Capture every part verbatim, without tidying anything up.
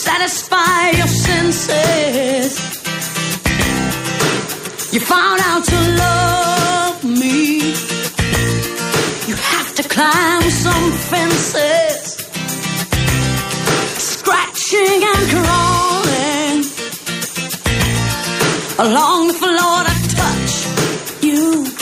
satisfy your senses. You found out to love me. You have to climb some fences, scratching and crawling along the floor to touch you.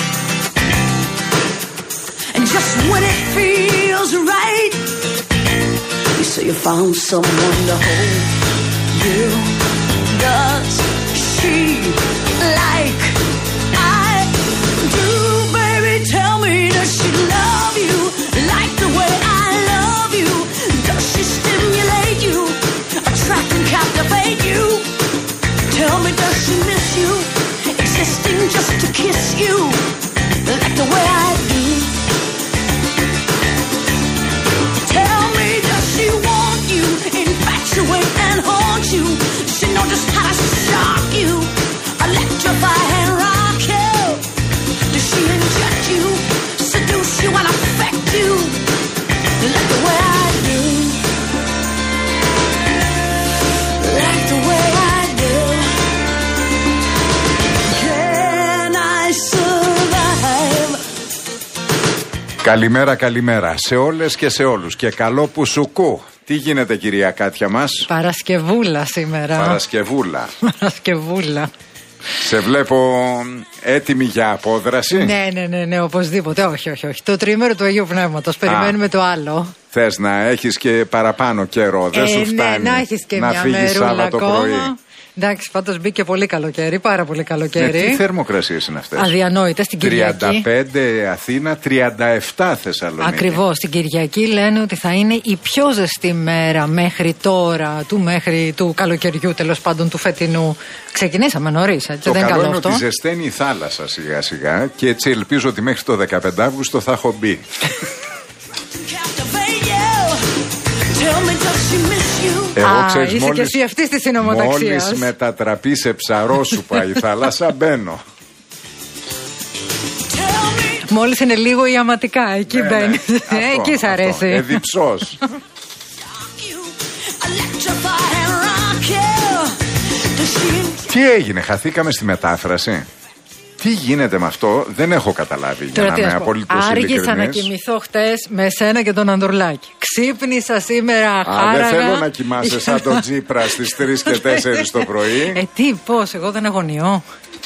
And just when it feels right, you say you found someone to hold you. Does she like I do? Baby, tell me, does she love you like the way I love you? Does she stimulate you, attract and captivate you? Tell me, does she miss you, existing just to kiss you like the way I do? Tell me, does she want you, infatuate and haunt you? Does she know just how to shock you, electrify and rock you? Does she inject you, seduce you and affect you like the way I do? Like the way I do. Can I survive? Καλημέρα, καλημέρα σε όλες και σε όλους και καλό που σου κου. Τι γίνεται, κυρία Κάτια μας? Παρασκευούλα σήμερα. Παρασκευούλα. Παρασκευούλα. Σε βλέπω έτοιμη για απόδραση. Ναι, ναι, ναι, ναι, οπωσδήποτε. Όχι, όχι, όχι. Το τρίμερο του Αγίου Πνεύματος. Περιμένουμε Α, το άλλο. Θες να έχεις και παραπάνω καιρό, δεν ε, σου φτάνει ναι, να έχεις και να μια φύγεις Σάββατο ακόμα. πρωί. Εντάξει, πάντως μπήκε πολύ καλοκαίρι, πάρα πολύ καλοκαίρι. Ναι, τι θερμοκρασίες είναι αυτές? Αδιανόητες στην Κυριακή. τριάντα πέντε Αθήνα, τριάντα επτά Θεσσαλονίκη. Ακριβώς, στην Κυριακή λένε ότι θα είναι η πιο ζεστή μέρα μέχρι τώρα, του, μέχρι, του καλοκαιριού, τέλος πάντων του φετινού. Ξεκινήσαμε νωρίς, έτσι, το δεν καλό καλό είναι αυτό. ότι ζεσταίνει η θάλασσα σιγά σιγά και έτσι ελπίζω ότι μέχρι το δεκαπέντε Αυγούστου θα έχω μπει. Εγώ ξέρεις, είσαι μόλις, και εσύ αυτής της συνομοταξίας. Μόλις μετατραπεί σε ψαρόσουπα η θάλασσα μπαίνω. Μόλις είναι λίγο ιαματικά, εκεί ναι, μπαίνει. ναι, ε, εκεί σ' αρέσει. Εδιψός. Τι έγινε, χαθήκαμε στη μετάφραση? Τι γίνεται με αυτό, δεν έχω καταλάβει. Για Τώρα, να είμαι απολύτως ειλικρινής. άργησα να κοιμηθώ χτες με σένα και τον Ανδρουλάκη. Ξύπνησα σήμερα χάραγα. Α, δεν θέλω να κοιμάσαι σαν τον Τσίπρα στις τρεις και τέσσερις το πρωί. Ε, τι, πώς, εγώ δεν αγωνιώ.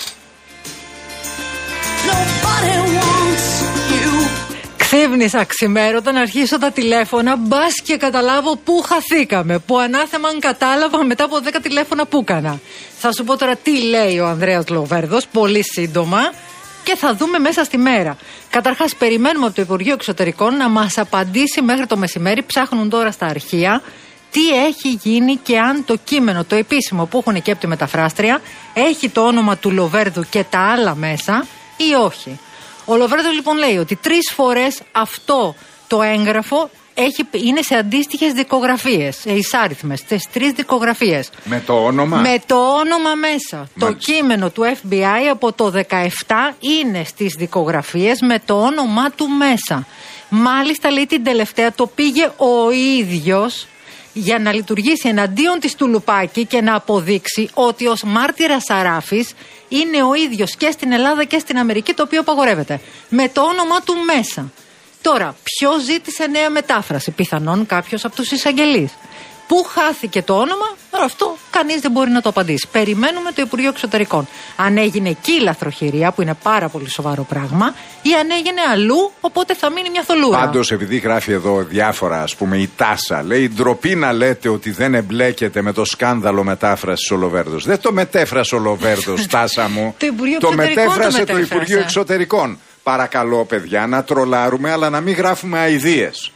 Ξύπνησα ξημέρα όταν αρχίσω τα τηλέφωνα, μπας και καταλάβω πού χαθήκαμε. Που ανάθεμα αν κατάλαβα μετά από δέκα τηλέφωνα που έκανα. Θα σου πω τώρα τι λέει ο Ανδρέας Λοβέρδος, πολύ σύντομα, και θα δούμε μέσα στη μέρα. Καταρχάς, περιμένουμε από το Υπουργείο Εξωτερικών να μας απαντήσει μέχρι το μεσημέρι. Ψάχνουν τώρα στα αρχεία τι έχει γίνει και αν το κείμενο, το επίσημο που έχουν και από τη μεταφράστρια, έχει το όνομα του Λοβέρδου και τα άλλα μέσα ή όχι. Ο Λοβέρδος λοιπόν λέει ότι τρεις φορές αυτό το έγγραφο έχει, είναι σε αντίστοιχες δικογραφίες, σε εισάριθμες, στις τρεις δικογραφίες. Με το όνομα? Με το όνομα μέσα. Μάλιστα. Το κείμενο του Εφ Μπι Άι από το δεκαεπτά είναι στις δικογραφίες με το όνομά του μέσα. Μάλιστα, λέει, την τελευταία το πήγε ο ίδιος για να λειτουργήσει εναντίον της του Λουπάκη και να αποδείξει ότι ως μάρτυρας Σαράφης είναι ο ίδιος και στην Ελλάδα και στην Αμερική, το οποίο απαγορεύεται. Με το όνομα του μέσα. Τώρα, ποιος ζήτησε νέα μετάφραση? Πιθανόν κάποιος από τους εισαγγελείς. Πού χάθηκε το όνομα? Τώρα αυτό κανείς δεν μπορεί να το απαντήσει. Περιμένουμε το Υπουργείο Εξωτερικών. Αν έγινε εκεί η λαθροχειρία, που είναι πάρα πολύ σοβαρό πράγμα, ή αν έγινε αλλού, οπότε θα μείνει μια θολούρα. Πάντως, επειδή γράφει εδώ διάφορα, ας πούμε, η Τάσα, λέει ντροπή να λέτε ότι δεν εμπλέκεται με το σκάνδαλο μετάφρασης ο Λοβέρδος. Δεν το μετέφρασε ο Λοβέρδος, Τάσα μου. το το μετέφρασε το, το Υπουργείο Εξωτερικών. Παρακαλώ, παιδιά, να τρολάρουμε, αλλά να μην γράφουμε αηδίες.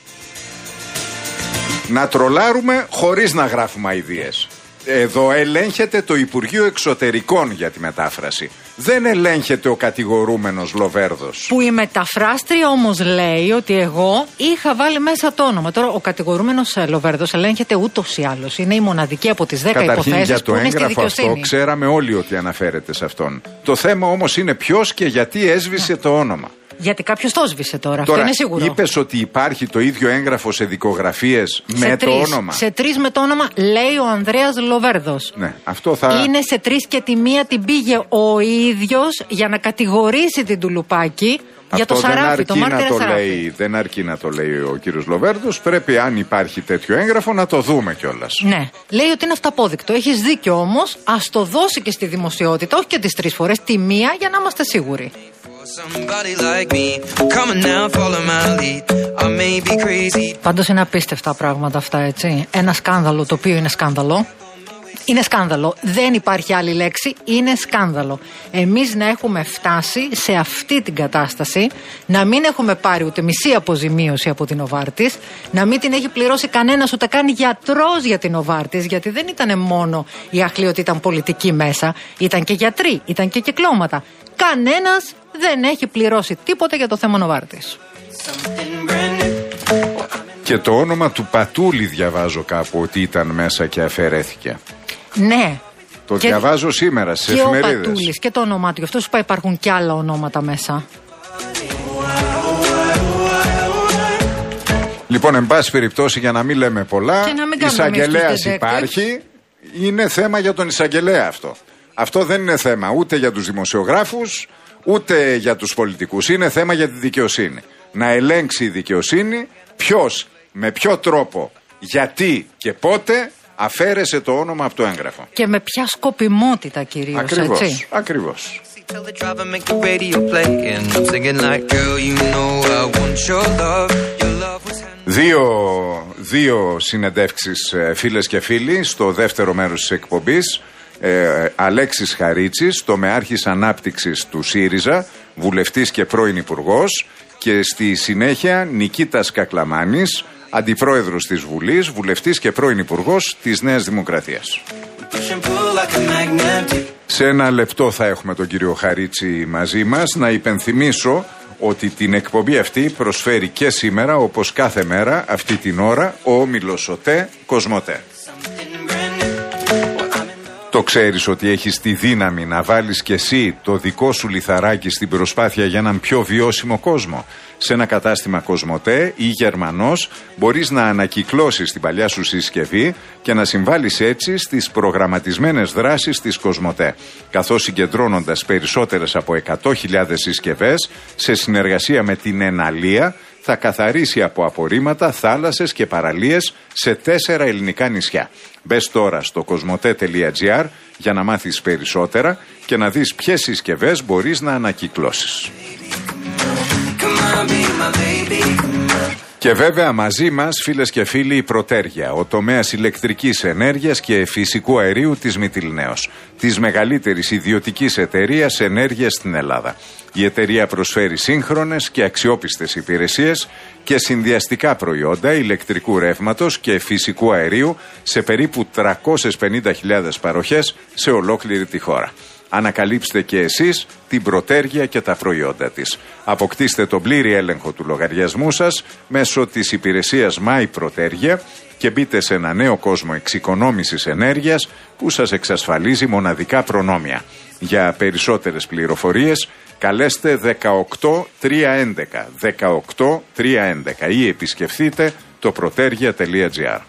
Να τρολάρουμε χωρίς να γράφουμε αηδίες. Εδώ ελέγχεται το Υπουργείο Εξωτερικών για τη μετάφραση. Δεν ελέγχεται ο κατηγορούμενος Λοβέρδος. Που η μεταφράστρια όμως λέει ότι εγώ είχα βάλει μέσα το όνομα. Τώρα ο κατηγορούμενος Λοβέρδος ελέγχεται ούτως ή άλλως. Είναι η μοναδική από τις δέκα υποθέσεις που είναι στη δικαιοσύνη. Για το έγγραφο αυτό ξέραμε όλοι ότι αναφέρεται σε αυτόν. Το θέμα όμως είναι ποιος και γιατί έσβησε το όνομα. Γιατί κάποιο το σβήσε τώρα, τώρα, αυτό είναι σίγουρο. Είπες ότι υπάρχει το ίδιο έγγραφο σε δικογραφίες με τρεις, το όνομα. Σε τρεις με το όνομα, λέει ο Ανδρέας Λοβέρδος. Ναι, αυτό θα... Είναι σε τρεις και τη μία την πήγε ο ίδιος για να κατηγορήσει την Τουλουπάκη. Για το Σαράφι, το μάρτυρα το Σαράφι. λέει, δεν αρκεί να το λέει ο κύριος Λοβέρδος. Πρέπει, αν υπάρχει τέτοιο έγγραφο, να το δούμε κιόλας. Ναι. Λέει ότι είναι αυταπόδεικτο. Έχεις δίκιο όμως. Ας το δώσει και στη δημοσιότητα, όχι και τις τρεις φορές, τη μία για να είμαστε σίγουροι. Πάντως είναι απίστευτα πράγματα αυτά, έτσι. Ένα σκάνδαλο το οποίο είναι σκάνδαλο. Είναι σκάνδαλο. Δεν υπάρχει άλλη λέξη. Είναι σκάνδαλο. Εμείς να έχουμε φτάσει σε αυτή την κατάσταση, να μην έχουμε πάρει ούτε μισή αποζημίωση από την Νοβάρτις, να μην την έχει πληρώσει κανένας, ούτε καν γιατρός για την Νοβάρτις, γιατί δεν ήταν μόνο η αχλή ότι ήταν πολιτική μέσα, ήταν και γιατροί, ήταν και κυκλώματα. Κανένας δεν έχει πληρώσει τίποτα για το θέμα Νοβάρτις. Και το όνομα του Πατούλη διαβάζω κάπου ότι ήταν μέσα και αφαιρέθηκε. Ναι. Το και διαβάζω σήμερα στις εφημερίδες. Και ο Πατούλης και το όνομά του. Γι' αυτό σου είπα υπάρχουν και άλλα ονόματα μέσα. Λοιπόν, εν πάση περιπτώσει, για να μην λέμε πολλά, εισαγγελέας υπάρχει. Είναι θέμα για τον εισαγγελέα αυτό. Αυτό δεν είναι θέμα ούτε για τους δημοσιογράφους, ούτε για τους πολιτικούς. Είναι θέμα για τη δικαιοσύνη. Να ελέγξει η δικαιοσύνη ποιος, με ποιο τρόπο, γιατί και πότε αφαίρεσε το όνομα από το έγγραφο. Και με ποια σκοπιμότητα κυρίως, ακριβώς, έτσι. Ακριβώς. Δύο, δύο συνεντεύξεις, φίλες και φίλοι, στο δεύτερο μέρος της εκπομπής. Ε, Αλέξης Χαρίτσης, τομεάρχης ανάπτυξης του ΣΥΡΙΖΑ, βουλευτής και πρώην υπουργός, και στη συνέχεια Νικήτας Κακλαμάνης, αντιπρόεδρος της Βουλής, βουλευτής και πρώην υπουργός της Νέας Δημοκρατίας. Σε ένα λεπτό θα έχουμε τον κύριο Χαρίτση μαζί μας. Να υπενθυμίσω ότι την εκπομπή αυτή προσφέρει και σήμερα, όπως κάθε μέρα, αυτή την ώρα, ο όμιλος ΟΤΕ Κοσμοτέ. Το ξέρεις ότι έχεις τη δύναμη να βάλεις κι εσύ το δικό σου λιθαράκι στην προσπάθεια για έναν πιο βιώσιμο κόσμο. Σε ένα κατάστημα Κοσμοτέ ή Γερμανός μπορείς να ανακυκλώσεις την παλιά σου συσκευή και να συμβάλεις έτσι στις προγραμματισμένες δράσεις της Κοσμοτέ, καθώς συγκεντρώνοντας περισσότερες από εκατό χιλιάδες συσκευές σε συνεργασία με την Εναλία, θα καθαρίσει από απορρίμματα θάλασσες και παραλίες σε τέσσερα ελληνικά νησιά. Μπες τώρα στο κοσμοτέ τελεία τζι άρ για να μάθεις περισσότερα και να δεις ποιες συσκευές μπορείς να ανακυκλώσεις. Και βέβαια μαζί μας, φίλες και φίλοι, η Πρωτέργεια, ο τομέας ηλεκτρικής ενέργειας και φυσικού αερίου της Μυτιληναίος, της μεγαλύτερης ιδιωτικής εταιρείας ενέργειας στην Ελλάδα. Η εταιρεία προσφέρει σύγχρονες και αξιόπιστες υπηρεσίες και συνδυαστικά προϊόντα ηλεκτρικού ρεύματος και φυσικού αερίου σε περίπου τριακόσιες πενήντα χιλιάδες παροχές σε ολόκληρη τη χώρα. Ανακαλύψτε και εσείς την Πρωτέργεια και τα προϊόντα της. Αποκτήστε τον πλήρη έλεγχο του λογαριασμού σας μέσω της υπηρεσίας My Πρωτέργεια και μπείτε σε ένα νέο κόσμο εξοικονόμησης ενέργειας που σας εξασφαλίζει μοναδικά προνόμια. Για περισσότερες πληροφορίες καλέστε δεκαοκτώ τριακόσια έντεκα δεκαοκτώ τριακόσια έντεκα ή επισκεφθείτε το πρωτέργεια τελεία τζι άρ.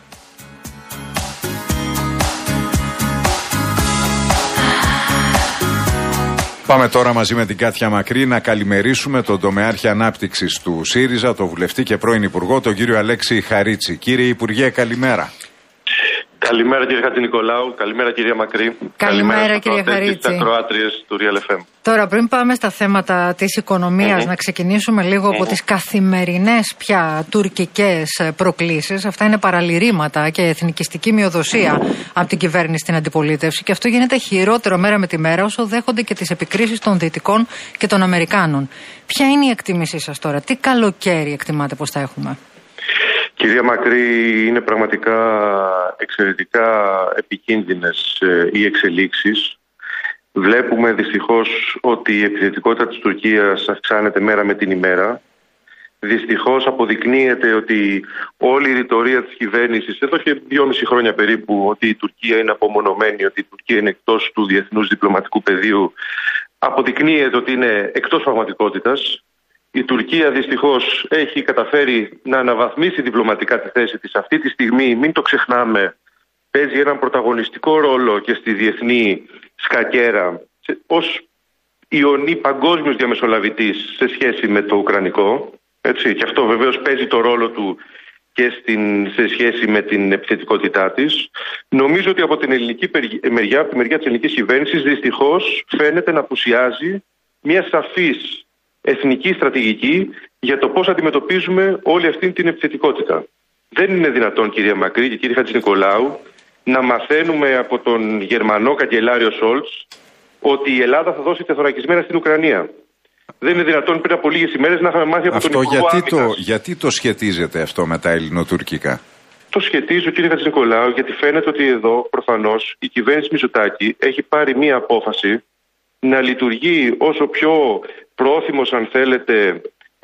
Πάμε τώρα μαζί με την Κάτια Μακρύ να καλημερίσουμε τον τομεάρχη ανάπτυξης του ΣΥΡΙΖΑ, τον βουλευτή και πρώην υπουργό, τον κύριο Αλέξη Χαρίτση. Κύριε Υπουργέ, καλημέρα. Καλημέρα κύριε Χατζηνικολάου, καλημέρα κυρία Μακρύ. Καλημέρα, καλημέρα κύριε Χαρίτση. Στις ακροάτριες του Real εφ εμ. Τώρα πριν πάμε στα θέματα της οικονομίας, mm-hmm. να ξεκινήσουμε λίγο mm-hmm. από τις καθημερινές πια τουρκικές προκλήσεις. Αυτά είναι παραλυρήματα και εθνικιστική μειοδοσία mm-hmm. από την κυβέρνηση στην αντιπολίτευση, και αυτό γίνεται χειρότερο μέρα με τη μέρα όσο δέχονται και τις επικρίσεις των Δυτικών και των Αμερικάνων. Ποια είναι η εκτίμησή σας τώρα, τι καλοκαίρι εκτιμάτε πως θα έχουμε? Κυρία Μακρύ, είναι πραγματικά εξαιρετικά επικίνδυνες οι εξελίξεις. Βλέπουμε δυστυχώς ότι η επιθετικότητα της Τουρκίας αυξάνεται μέρα με την ημέρα. Δυστυχώς αποδεικνύεται ότι όλη η ρητορία της κυβέρνησης εδώ και δυόμιση χρόνια περίπου, ότι η Τουρκία είναι απομονωμένη, ότι η Τουρκία είναι εκτός του διεθνούς διπλωματικού πεδίου, αποδεικνύεται ότι είναι εκτός πραγματικότητας. Η Τουρκία δυστυχώς έχει καταφέρει να αναβαθμίσει διπλωματικά τη θέση της. Αυτή τη στιγμή, μην το ξεχνάμε, παίζει έναν πρωταγωνιστικό ρόλο και στη διεθνή σκακέρα ως ιονή παγκόσμιος διαμεσολαβητής σε σχέση με το Ουκρανικό. Έτσι, και αυτό βεβαίως παίζει το ρόλο του και στην, σε σχέση με την επιθετικότητά της. Νομίζω ότι από την ελληνική μεριά, από τη μεριά της ελληνικής κυβέρνησης, δυστυχώς φαίνεται να απουσιάζει μια σαφής εθνική στρατηγική για το πώς αντιμετωπίζουμε όλη αυτή την επιθετικότητα. Δεν είναι δυνατόν, κυρία Μακρύ και κύριε Χατζηνικολάου, να μαθαίνουμε από τον Γερμανό καγκελάριο Σόλτς ότι η Ελλάδα θα δώσει τεθωρακισμένα στην Ουκρανία. Δεν είναι δυνατόν πριν από λίγες ημέρες να είχαμε μάθει από αυτό τον Υπουργό γιατί Άμυνας. το, γιατί το σχετίζεται αυτό με τα ελληνοτουρκικά? Το σχετίζω, κύριε Χατζηνικολάου, γιατί φαίνεται ότι εδώ προφανώς η κυβέρνηση Μητσοτάκη έχει πάρει μία απόφαση να λειτουργεί όσο πιο πρόθυμος, αν θέλετε,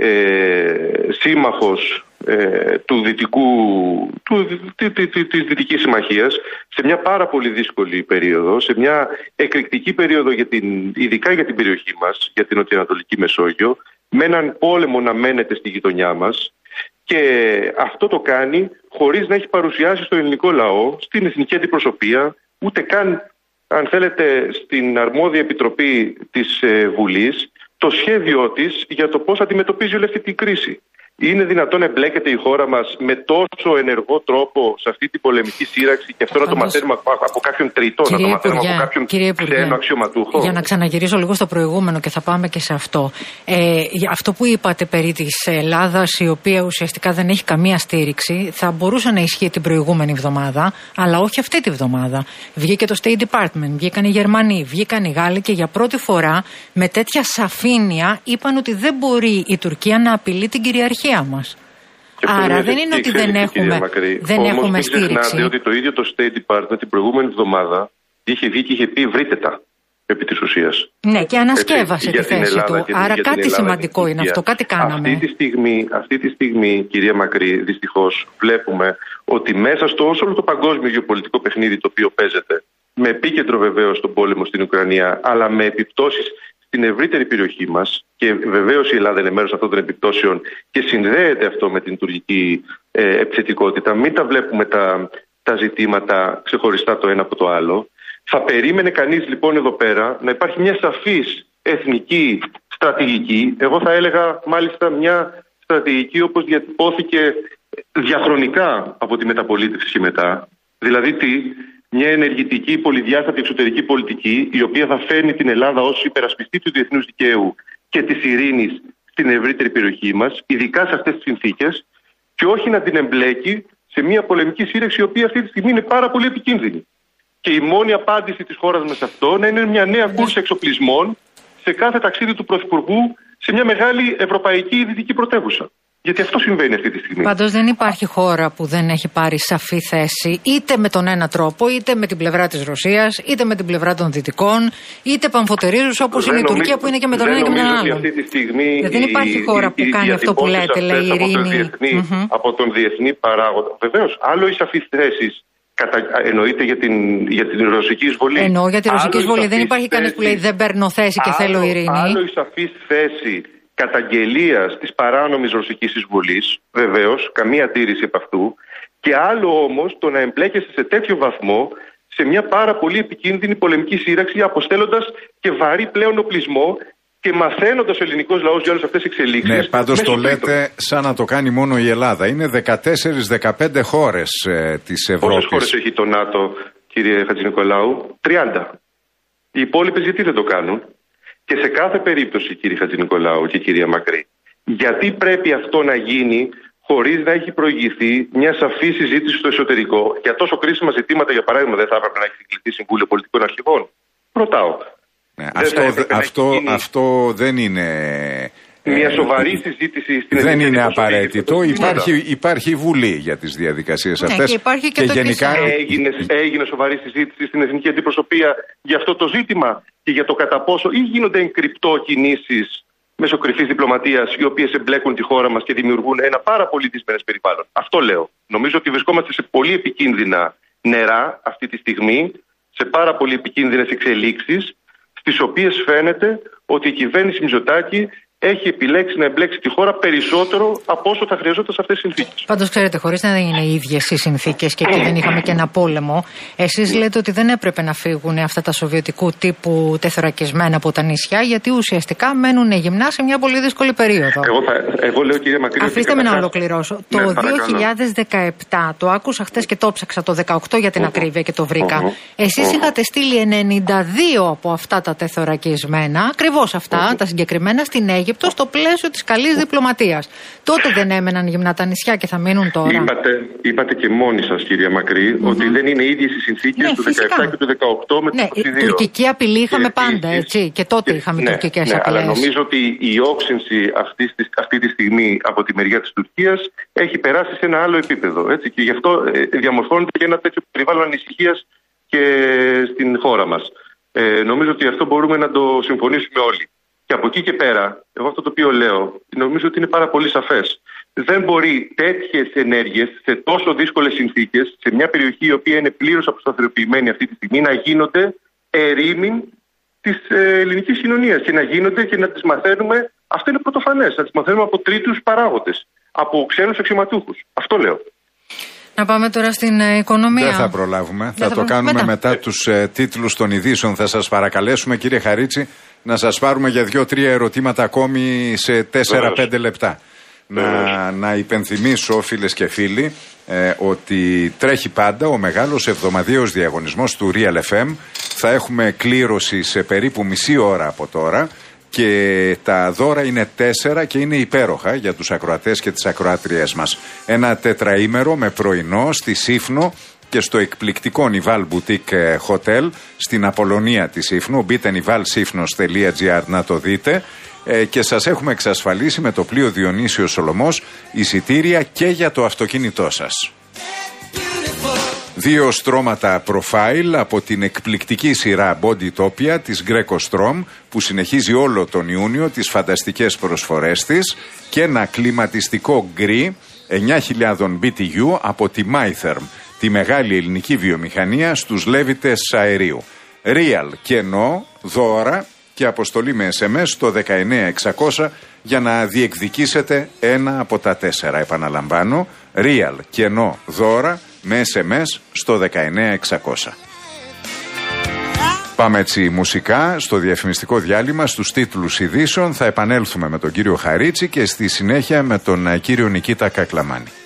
ε, σύμμαχος ε, του δυτικού, του, τη, τη, τη, της Δυτικής Συμμαχίας σε μια πάρα πολύ δύσκολη περίοδο, σε μια εκρηκτική περίοδο για την, ειδικά για την περιοχή μας, για την Νοτιοανατολική Μεσόγειο, με έναν πόλεμο να μένεται στη γειτονιά μας, και αυτό το κάνει χωρίς να έχει παρουσιάσει στο ελληνικό λαό, στην εθνική αντιπροσωπεία, ούτε καν, αν θέλετε, στην αρμόδια επιτροπή της ε, Βουλής, το σχέδιό της για το πώς αντιμετωπίζει όλη αυτή την κρίση. Είναι δυνατόν να εμπλέκεται η χώρα μας με τόσο ενεργό τρόπο σε αυτή την πολεμική σύραξη και αυτό Πάντως, να το μαθαίνουμε από, από κάποιον τρίτο, να το μαθαίνουμε από κάποιον ξένο αξιωματούχο? Για να ξαναγυρίσω λίγο στο προηγούμενο και θα πάμε και σε αυτό. Ε, αυτό που είπατε περί της Ελλάδας, η οποία ουσιαστικά δεν έχει καμία στήριξη, θα μπορούσε να ισχύει την προηγούμενη εβδομάδα, αλλά όχι αυτή τη εβδομάδα. Βγήκε το State Department, βγήκαν οι Γερμανοί, βγήκαν οι Γάλλοι και για πρώτη φορά με τέτοια σαφήνεια είπαν ότι δεν μπορεί η Τουρκία να απειλεί την κυριαρχία μας. Άρα δεν είναι ότι δεν έχουμε, δεν Όμως, έχουμε μην στήριξη. ξεχνάτε ότι το ίδιο το State Department την προηγούμενη εβδομάδα είχε βγει και είχε πει βρείτε τα επί της ουσίας. Ναι, και ανασκεύασε Έτσι, τη θέση του. Άρα κάτι σημαντικό είναι αυτό, κάτι κάναμε. Αυτή τη στιγμή, αυτή τη στιγμή, κυρία Μακρύ, δυστυχώς βλέπουμε ότι μέσα στο όλο το παγκόσμιο γεωπολιτικό παιχνίδι το οποίο παίζεται, με επίκεντρο βεβαίως τον πόλεμο στην Ουκρανία, αλλά με επιπτώσεις στην ευρύτερη περιοχή μας, και βεβαίως η Ελλάδα είναι μέρος αυτών των επιπτώσεων και συνδέεται αυτό με την τουρκική ε, επιθετικότητα. Μην τα βλέπουμε τα, τα ζητήματα ξεχωριστά το ένα από το άλλο. Θα περίμενε κανείς λοιπόν εδώ πέρα να υπάρχει μια σαφής εθνική στρατηγική, εγώ θα έλεγα μάλιστα μια στρατηγική όπως διατυπώθηκε διαχρονικά από τη μεταπολίτευση και μετά. Δηλαδή τι? Μια ενεργητική πολυδιάστατη εξωτερική πολιτική, η οποία θα φέρνει την Ελλάδα ως υπερασπιστή του διεθνούς δικαίου και της ειρήνης στην ευρύτερη περιοχή μας, ειδικά σε αυτές τις συνθήκες, και όχι να την εμπλέκει σε μια πολεμική σύραξη, η οποία αυτή τη στιγμή είναι πάρα πολύ επικίνδυνη. Και η μόνη απάντηση της χώρας μας σε αυτό να είναι μια νέα κούρσα εξοπλισμών σε κάθε ταξίδι του Πρωθυπουργού σε μια μεγάλη ευρωπαϊκή δυτική πρωτεύουσα. Γιατί αυτό συμβαίνει αυτή τη στιγμή. Πάντως δεν υπάρχει χώρα που δεν έχει πάρει σαφή θέση, είτε με τον ένα τρόπο, είτε με την πλευρά της Ρωσίας, είτε με την πλευρά των Δυτικών, είτε παμφωτερίζους όπως είναι η Τουρκία που είναι και με τον ένα και με τον άλλο. Δεν υπάρχει χώρα που κάνει αυτό που λέτε, λέει η ειρήνη. Mm-hmm. Από τον διεθνή παράγοντα. Βεβαίως, άλλο οι σαφείς θέσεις. Κατα... Εννοείται για την, για την ρωσική εισβολή. Εννοώ για την ρωσική εισβολή. Δεν υπάρχει κανείς που λέει δεν παίρνω θέση και άλλο, θέλω ειρήνη. Άλλο η σαφής θέση καταγγελίας της παράνομης ρωσικής εισβολής, βεβαίως, καμία αντίρρηση από αυτού, και άλλο όμως το να εμπλέκεσαι σε τέτοιο βαθμό σε μια πάρα πολύ επικίνδυνη πολεμική σύραξη, αποστέλλοντας και βαρύ πλέον οπλισμό και μαθαίνοντας ο ελληνικός λαός για όλες αυτές τις εξελίξεις. Ναι, πάντως το λέτε σαν να το κάνει μόνο η Ελλάδα. Είναι δεκατέσσερα δεκαπέντε χώρες ε, της Ευρώπης. Πόσες χώρες έχει το ΝΑΤΟ, κύριε Χατζηνικολάου? τριάντα. Οι υπόλοιπες γιατί δεν το κάνουν? Και σε κάθε περίπτωση, κύριε Χατζηνικολάου και κυρία Μακρύ, γιατί πρέπει αυτό να γίνει χωρίς να έχει προηγηθεί μια σαφή συζήτηση στο εσωτερικό για τόσο κρίσιμα ζητήματα? Για παράδειγμα, δεν θα έπρεπε να έχει συγκληθεί Συμβούλιο Πολιτικών Αρχηγών? Ρωτάω. Ναι, αυτό, αυτό, αυτό δεν είναι. Μια ε, σοβαρή συζήτηση στην δεν είναι απαραίτητο. Υπάρχει, υπάρχει βουλή για τις διαδικασίες ναι, αυτές. Και, υπάρχει και, και το γενικά έγινε, έγινε σοβαρή συζήτηση στην Εθνική Αντιπροσωπεία για αυτό το ζήτημα και για το κατά πόσο, ή γίνονται εγκρυπτό κινήσεις μέσω κρυφής διπλωματίας, οι οποίες εμπλέκουν τη χώρα μας και δημιουργούν ένα πάρα πολύ δυσμενές περιβάλλον? Αυτό λέω. Νομίζω ότι βρισκόμαστε σε πολύ επικίνδυνα νερά αυτή τη στιγμή, σε πάρα πολύ επικίνδυνες εξελίξεις, στις οποίες φαίνεται ότι η κυβέρνηση Μητσοτάκη έχει επιλέξει να εμπλέξει τη χώρα περισσότερο από όσο θα χρειαζόταν σε αυτές τις συνθήκες. Πάντως, ξέρετε, χωρίς να είναι οι ίδιες οι συνθήκες και εκεί δεν είχαμε και ένα πόλεμο, εσείς λέτε ότι δεν έπρεπε να φύγουν αυτά τα σοβιετικού τύπου τεθωρακισμένα από τα νησιά, γιατί ουσιαστικά μένουν γυμνά σε μια πολύ δύσκολη περίοδο. Εγώ, θα, εγώ λέω, κυρία Μακρύ. Αφήστε με να ολοκληρώσω. Ναι, το δύο χιλιάδες δεκαεπτά, το άκουσα χτες και το ψάξα, το δεκαοκτώ για την uh-huh. ακρίβεια και το βρήκα. Uh-huh. Εσείς uh-huh. είχατε στείλει ενενήντα δύο από αυτά τα τεθωρακισμένα, ακριβώς αυτά, uh-huh. τα συγκεκριμένα, στην Αίγυπτο, στο πλαίσιο της καλής διπλωματίας. Τότε δεν έμεναν γυμνά τα νησιά και θα μείνουν τώρα. Είπατε, είπατε και μόνοι σας, κυρία Μακρύ, mm-hmm. ότι δεν είναι ίδιες οι συνθήκες ναι, του δεκαεπτά και του δεκαοκτώ με ναι, το είκοσι δύο. Τουρκική απειλή είχαμε και, πάντα, έτσι. Και τότε είχαμε ναι, τουρκικές ναι, απειλές. Αλλά νομίζω ότι η όξυνση αυτή, αυτή τη στιγμή από τη μεριά της Τουρκίας έχει περάσει σε ένα άλλο επίπεδο. Έτσι, και γι' αυτό ε, διαμορφώνεται και ένα τέτοιο περιβάλλον ανησυχίας και στην χώρα μας. Ε, νομίζω ότι αυτό μπορούμε να το συμφωνήσουμε όλοι. Και από εκεί και πέρα, εγώ αυτό το οποίο λέω, νομίζω ότι είναι πάρα πολύ σαφές. Δεν μπορεί τέτοιες ενέργειες σε τόσο δύσκολες συνθήκες, σε μια περιοχή η οποία είναι πλήρως αποσταθεροποιημένη αυτή τη στιγμή, να γίνονται ερήμην της ελληνικής κοινωνίας και να γίνονται και να τις μαθαίνουμε, αυτό είναι πρωτοφανές, να τις μαθαίνουμε από τρίτους παράγοντες, από ξένους αξιωματούχους. Αυτό λέω. Να πάμε τώρα στην ε, οικονομία. Δεν θα προλάβουμε. Δεν θα, θα το προλάβουμε. κάνουμε μετά, μετά ε. τους ε, τίτλους των ειδήσεων. Θα σας παρακαλέσουμε, κύριε Χαρίτση, να σας πάρουμε για δύο-τρία ερωτήματα ακόμη σε τέσσερα πέντε λεπτά. Να, να υπενθυμίσω, φίλες και φίλοι, ε, ότι τρέχει πάντα ο μεγάλος εβδομαδιαίος διαγωνισμός του Real εφ εμ. Θα έχουμε κλήρωση σε περίπου μισή ώρα από τώρα. Και τα δώρα είναι τέσσερα και είναι υπέροχα για τους ακροατές και τις ακροάτριές μας. Ένα τετραήμερο με πρωινό στη Σύφνο και στο εκπληκτικό Nival Boutique Hotel στην Απολωνία της Σύφνου. Μπείτε nival sifnos τελεία gr να το δείτε. Ε, και σας έχουμε εξασφαλίσει με το πλοίο Διονύσιος Σολωμός εισιτήρια και για το αυτοκίνητό σας. Δύο στρώματα profile από την εκπληκτική σειρά Bodytopia της Greco Strom που συνεχίζει όλο τον Ιούνιο τις φανταστικές προσφορές της και ένα κλιματιστικό γκρι εννιά χιλιάδες μπι τι γιου από τη MyTherm, τη μεγάλη ελληνική βιομηχανία στους λέβητες αερίου. Real κενό, δώρα και αποστολή με ες εμ ες στο δεκαεννιά εξακόσια για να διεκδικήσετε ένα από τα τέσσερα. Επαναλαμβάνω, Real κενό, δώρα με ες εμ ες στο δεκαεννιά εξακόσια. Πάμε έτσι μουσικά στο διαφημιστικό διάλειμμα, στους τίτλους ειδήσεων. Θα επανέλθουμε με τον κύριο Χαρίτση και στη συνέχεια με τον κύριο Νικήτα Κακλαμάνη.